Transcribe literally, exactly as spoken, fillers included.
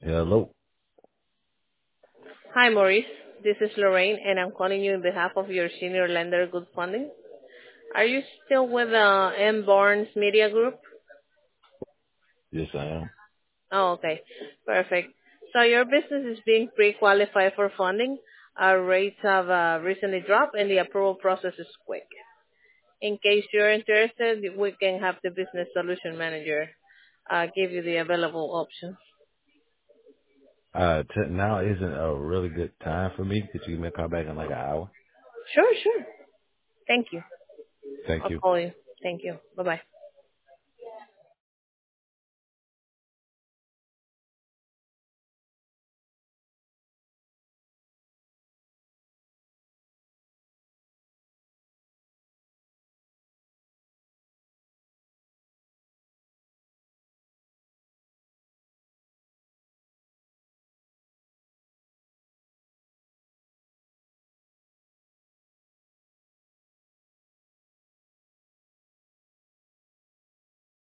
Hello. Hi, Maurice. This is Lorraine, and I'm calling you on behalf of your senior lender, Good Funding. Are you still with uh, M. Barnes Media Group? Yes, I am. Oh, okay. Perfect. So your business is being pre-qualified for funding. Our rates have uh, recently dropped, and the approval process is quick. In case you're interested, we can have the business solution manager uh, give you the available options. Uh, t- now isn't a really good time for me. Could you give me a call back in like an hour? Sure, sure. Thank you. Thank I'll you. call you. Thank you. Bye-bye.